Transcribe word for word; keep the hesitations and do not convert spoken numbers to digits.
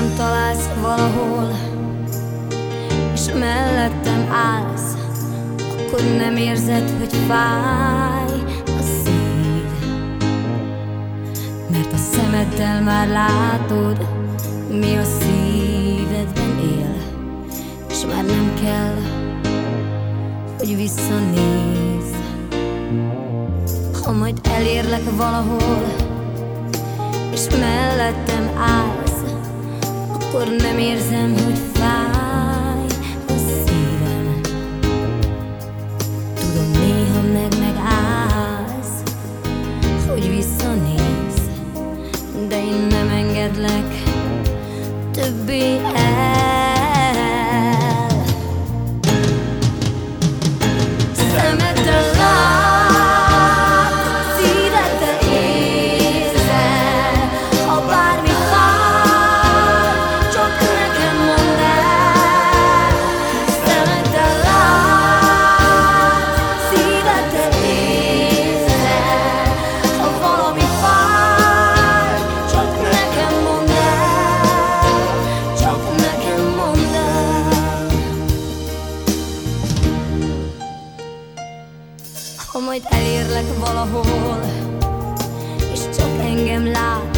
engem találsz valahol, és mellettem állsz, akkor nem érzed, hogy fáj a szív, mert a szemeddel már látod, mi a szívedben él, és már nem kell, hogy visszanézz. Ha majd elérlek valahol, és mellettem állsz, akkor nem érzem, hogy fáj a szívem. Tudom, néha meg megállsz, hogy visszanézz, de én nem engedlek többé el. Szemeddel lát, szíveddel érzel, ha bármi fáj, csak nekem mondd el. Szemeddel lát, szíveddel érzel, ha valami fáj, csak nekem mondd el, csak nekem mondd el. Ha majd elérlek valahol, és csak engem lát,